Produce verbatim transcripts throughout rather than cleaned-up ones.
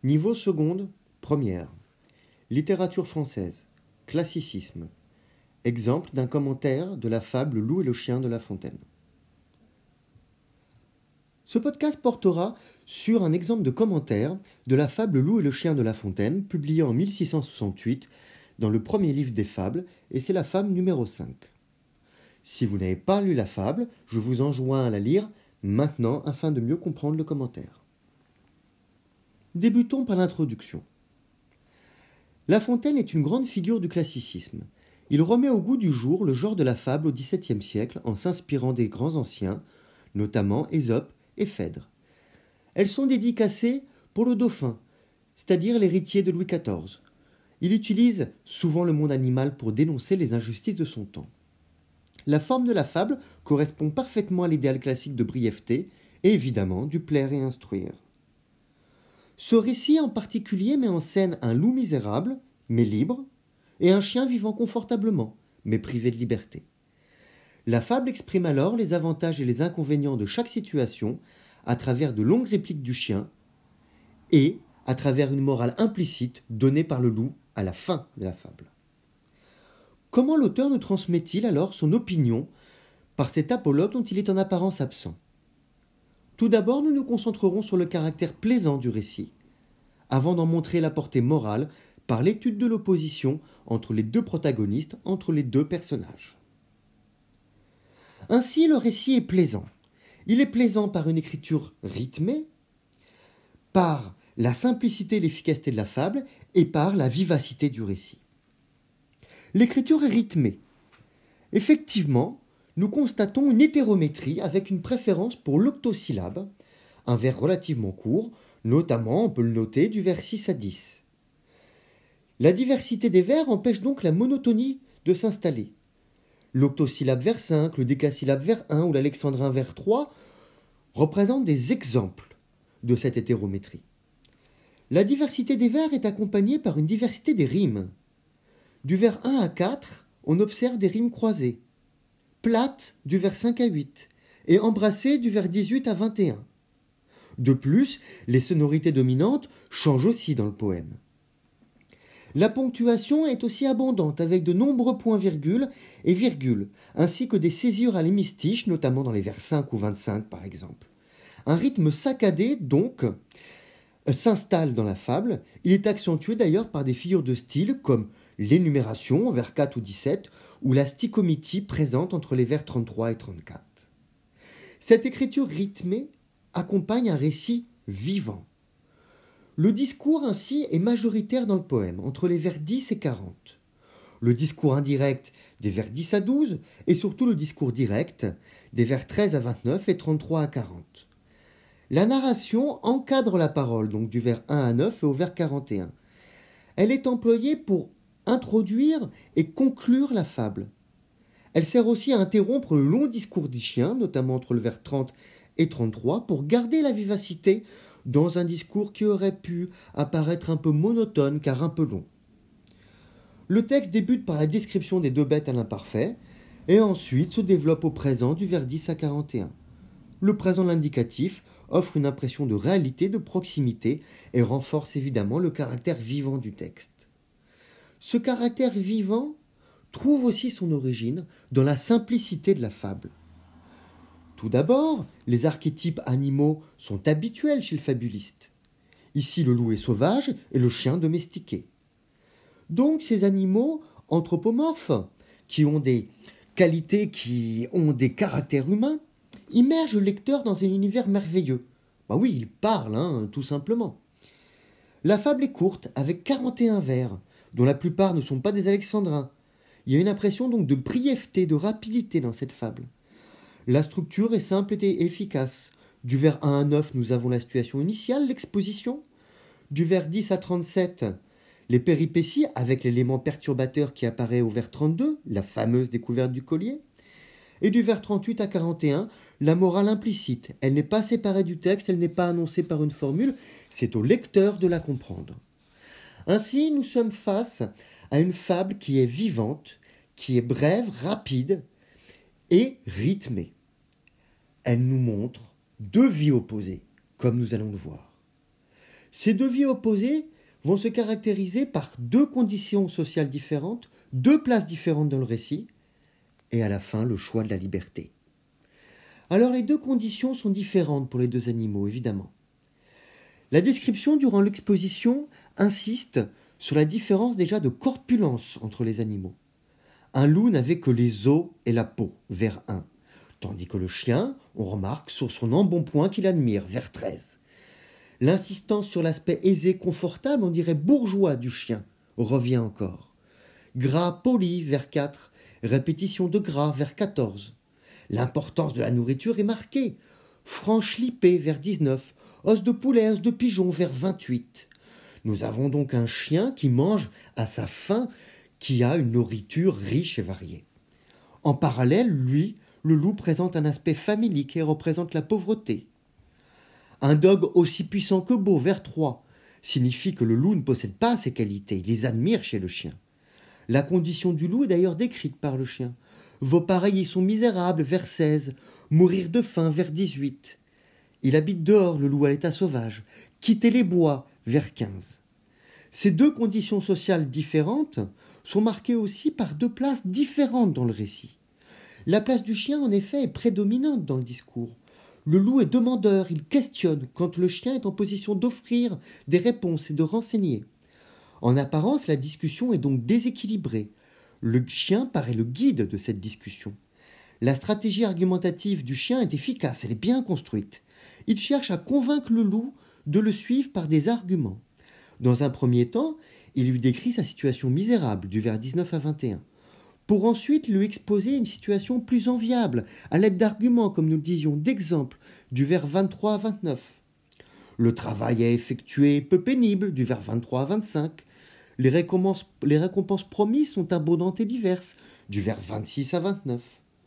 Niveau seconde, première. Littérature française. Classicisme. Exemple d'un commentaire de la fable Le loup et le chien de La Fontaine. Ce podcast portera sur un exemple de commentaire de la fable Le loup et le chien de La Fontaine, publié en mille six cent soixante-huit dans le premier livre des fables, et c'est la fable numéro cinq. Si vous n'avez pas lu la fable, je vous enjoins à la lire maintenant afin de mieux comprendre le commentaire. Débutons par l'introduction. La Fontaine est une grande figure du classicisme. Il remet au goût du jour le genre de la fable au dix-septième siècle en s'inspirant des grands anciens, notamment Ésope et Phèdre. Elles sont dédicacées pour le dauphin, c'est-à-dire l'héritier de Louis quatorze. Il utilise souvent le monde animal pour dénoncer les injustices de son temps. La forme de la fable correspond parfaitement à l'idéal classique de brièveté et évidemment du plaire et instruire. Ce récit en particulier met en scène un loup misérable, mais libre, et un chien vivant confortablement, mais privé de liberté. La fable exprime alors les avantages et les inconvénients de chaque situation à travers de longues répliques du chien et à travers une morale implicite donnée par le loup à la fin de la fable. Comment l'auteur nous transmet-il alors son opinion par cet apologue dont il est en apparence absent ? Tout d'abord, nous nous concentrerons sur le caractère plaisant du récit, avant d'en montrer la portée morale par l'étude de l'opposition entre les deux protagonistes, entre les deux personnages. Ainsi, le récit est plaisant. Il est plaisant par une écriture rythmée, par la simplicité et l'efficacité de la fable et par la vivacité du récit. L'écriture est rythmée. Effectivement, nous constatons une hétérométrie avec une préférence pour l'octosyllabe, un vers relativement court, notamment, on peut le noter, du vers six à dix. La diversité des vers empêche donc la monotonie de s'installer. L'octosyllabe vers cinq, le décasyllabe vers un ou l'alexandrin vers trois représentent des exemples de cette hétérométrie. La diversité des vers est accompagnée par une diversité des rimes. Du vers un à quatre, on observe des rimes croisées, plates du vers cinq à huit et embrassées du vers dix-huit à vingt et un. De plus, les sonorités dominantes changent aussi dans le poème. La ponctuation est aussi abondante avec de nombreux points-virgules et virgules, ainsi que des césures à l'hémistiche, notamment dans les vers cinq ou vingt-cinq par exemple. Un rythme saccadé, donc, s'installe dans la fable. Il est accentué d'ailleurs par des figures de style comme l'énumération, vers quatre ou dix-sept, ou la stichométie présente entre les vers trente-trois et trente-quatre. Cette écriture rythmée accompagne un récit vivant. Le discours ainsi est majoritaire dans le poème, entre les vers dix et quarante. Le discours indirect des vers dix à douze et surtout le discours direct des vers treize à vingt-neuf et trente-trois à quarante. La narration encadre la parole, donc du vers un à neuf et au vers quarante et un. Elle est employée pour introduire et conclure la fable. Elle sert aussi à interrompre le long discours du chien, notamment entre le vers trente et trente-trois, pour garder la vivacité dans un discours qui aurait pu apparaître un peu monotone car un peu long. Le texte débute par la description des deux bêtes à l'imparfait et ensuite se développe au présent du vers dix à quarante et un. Le présent de l'indicatif offre une impression de réalité, de proximité et renforce évidemment le caractère vivant du texte. Ce caractère vivant trouve aussi son origine dans la simplicité de la fable. Tout d'abord, les archétypes animaux sont habituels chez le fabuliste. Ici, le loup est sauvage et le chien domestiqué. Donc, ces animaux anthropomorphes, qui ont des qualités, qui ont des caractères humains, immergent le lecteur dans un univers merveilleux. Bah oui, ils parlent, hein, tout simplement. La fable est courte, avec quarante et un vers, dont la plupart ne sont pas des alexandrins. Il y a une impression donc de brièveté, de rapidité dans cette fable. La structure est simple et efficace. Du vers un à neuf, nous avons la situation initiale, l'exposition. Du vers dix à trente-sept, les péripéties avec l'élément perturbateur qui apparaît au vers trente-deux, la fameuse découverte du collier. Et du vers trente-huit à quarante et un, la morale implicite. Elle n'est pas séparée du texte, elle n'est pas annoncée par une formule, c'est au lecteur de la comprendre. Ainsi, nous sommes face à une fable qui est vivante, qui est brève, rapide et rythmée. Elle nous montre deux vies opposées, comme nous allons le voir. Ces deux vies opposées vont se caractériser par deux conditions sociales différentes, deux places différentes dans le récit, et à la fin le choix de la liberté. Alors les deux conditions sont différentes pour les deux animaux, évidemment. La description durant l'exposition insiste sur la différence déjà de corpulence entre les animaux. Un loup n'avait que les os et la peau, vers un, tandis que le chien, on remarque sur son embonpoint qu'il admire, vers treize. L'insistance sur l'aspect aisé, confortable, on dirait bourgeois du chien, revient encore. Gras poli, vers quatre, répétition de gras, vers quatorze. L'importance de la nourriture est marquée. Franche lipée, vers dix-neuf. Os de poulet, os de pigeon, vers vingt-huit. Nous avons donc un chien qui mange à sa faim, qui a une nourriture riche et variée. En parallèle, lui, le loup présente un aspect familique et représente la pauvreté. Un dog aussi puissant que beau, vers trois, signifie que le loup ne possède pas ces qualités, il les admire chez le chien. La condition du loup est d'ailleurs décrite par le chien. Vos pareils y sont misérables, vers seize. Mourir de faim, vers dix-huit. Il habite dehors, le loup à l'état sauvage. Quitter les bois, vers quinze. Ces deux conditions sociales différentes sont marquées aussi par deux places différentes dans le récit. La place du chien, en effet, est prédominante dans le discours. Le loup est demandeur, il questionne, quand le chien est en position d'offrir des réponses et de renseigner. En apparence, la discussion est donc déséquilibrée. Le chien paraît le guide de cette discussion. La stratégie argumentative du chien est efficace, elle est bien construite. Il cherche à convaincre le loup de le suivre par des arguments. Dans un premier temps, il lui décrit sa situation misérable, du vers dix-neuf à vingt et un, pour ensuite lui exposer une situation plus enviable, à l'aide d'arguments, comme nous le disions, d'exemples, du vers vingt-trois à vingt-neuf. Le travail à effectuer est peu pénible, du vers vingt-trois à vingt-cinq. Les récompenses, les récompenses promises sont abondantes et diverses, du vers vingt-six à vingt-neuf.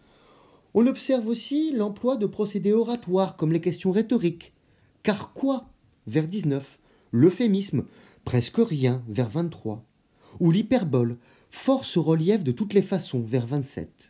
On observe aussi l'emploi de procédés oratoires, comme les questions rhétoriques. Car quoi, vers dix-neuf. L'euphémisme, presque rien, vers vingt-trois. Ou l'hyperbole, force relief de toutes les façons, vers vingt-sept.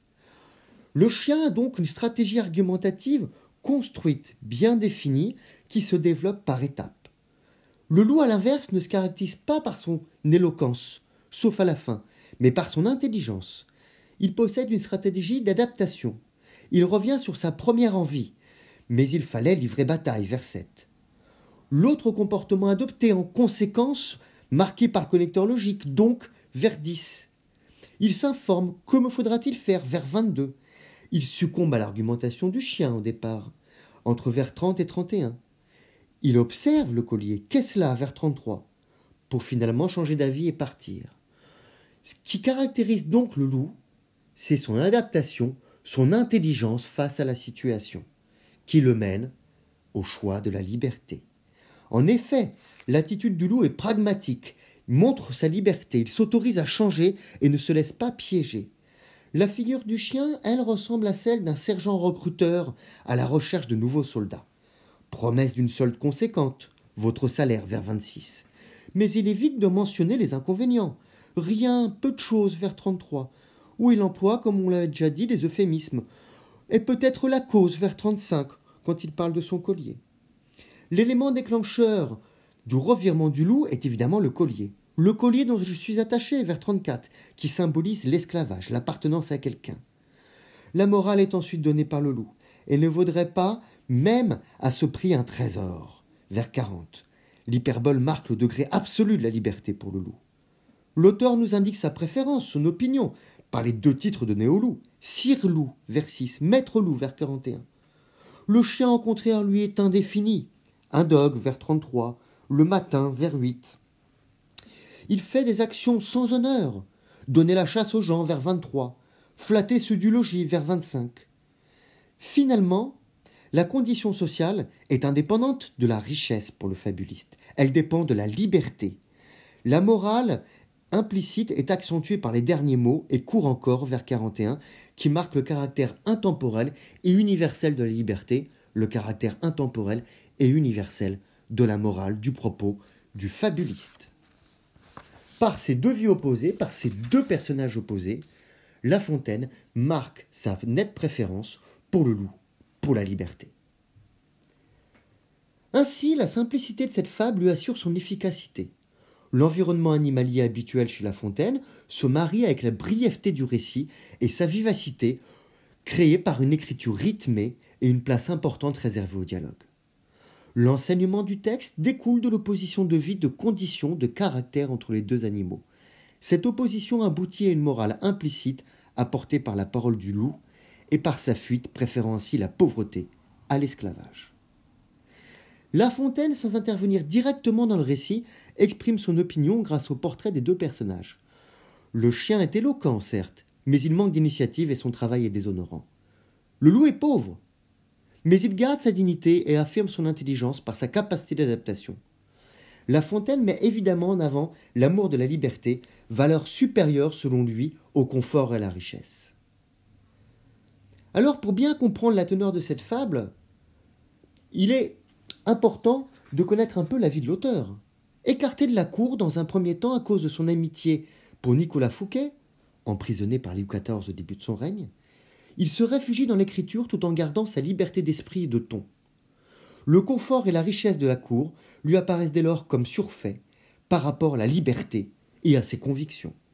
Le chien a donc une stratégie argumentative construite, bien définie, qui se développe par étapes. Le loup, à l'inverse, ne se caractérise pas par son éloquence, sauf à la fin, mais par son intelligence. Il possède une stratégie d'adaptation. Il revient sur sa première envie, mais il fallait livrer bataille, vers sept. L'autre comportement adopté en conséquence, marqué par le connecteur logique, donc vers dix. Il s'informe, que me faudra-t-il faire, vers vingt-deux. Il succombe à l'argumentation du chien au départ, entre vers trente et trente et un. Il observe le collier, qu'est-ce là, vers trente-trois, pour finalement changer d'avis et partir. Ce qui caractérise donc le loup, c'est son adaptation, son intelligence face à la situation, qui le mène au choix de la liberté. En effet, l'attitude du loup est pragmatique, il montre sa liberté, il s'autorise à changer et ne se laisse pas piéger. La figure du chien, elle, ressemble à celle d'un sergent recruteur à la recherche de nouveaux soldats. Promesse d'une solde conséquente, votre salaire vers vingt-six. Mais il évite de mentionner les inconvénients. Rien, peu de choses vers trente-trois, où il emploie, comme on l'avait déjà dit, des euphémismes, et peut-être la cause vers trente-cinq, quand il parle de son collier. L'élément déclencheur du revirement du loup est évidemment le collier. Le collier dont je suis attaché, vers trente-quatre, qui symbolise l'esclavage, l'appartenance à quelqu'un. La morale est ensuite donnée par le loup, et ne vaudrait pas, même à ce prix, un trésor, vers quarante. L'hyperbole marque le degré absolu de la liberté pour le loup. L'auteur nous indique sa préférence, son opinion, par les deux titres donnés au loup. Sire loup, vers six, maître loup, vers quarante et un. Le chien, au contraire, lui, est indéfini. Un dog, vers trente-trois, le matin, vers huit. Il fait des actions sans honneur, donner la chasse aux gens, vers vingt-trois, flatter ceux du logis, vers vingt-cinq. Finalement, la condition sociale est indépendante de la richesse pour le fabuliste. Elle dépend de la liberté. La morale implicite est accentuée par les derniers mots et court encore vers quarante et un, qui marque le caractère intemporel et universel de la liberté, le caractère intemporel et universel de la morale, du propos, du fabuliste. Par ces deux vies opposées, par ces deux personnages opposés, La Fontaine marque sa nette préférence pour le loup, pour la liberté. Ainsi, la simplicité de cette fable lui assure son efficacité. L'environnement animalier habituel chez La Fontaine se marie avec la brièveté du récit et sa vivacité, créée par une écriture rythmée et une place importante réservée au dialogue. L'enseignement du texte découle de l'opposition de vie, de conditions, de caractère entre les deux animaux. Cette opposition aboutit à une morale implicite apportée par la parole du loup et par sa fuite, préférant ainsi la pauvreté à l'esclavage. La Fontaine, sans intervenir directement dans le récit, exprime son opinion grâce au portrait des deux personnages. Le chien est éloquent, certes, mais il manque d'initiative et son travail est déshonorant. Le loup est pauvre, mais il garde sa dignité et affirme son intelligence par sa capacité d'adaptation. La Fontaine met évidemment en avant l'amour de la liberté, valeur supérieure selon lui au confort et à la richesse. Alors, pour bien comprendre la teneur de cette fable, il est important de connaître un peu la vie de l'auteur. Écarté de la cour dans un premier temps à cause de son amitié pour Nicolas Fouquet, emprisonné par Louis quatorze au début de son règne, il se réfugie dans l'écriture tout en gardant sa liberté d'esprit et de ton. Le confort et la richesse de la cour lui apparaissent dès lors comme surfaits par rapport à la liberté et à ses convictions.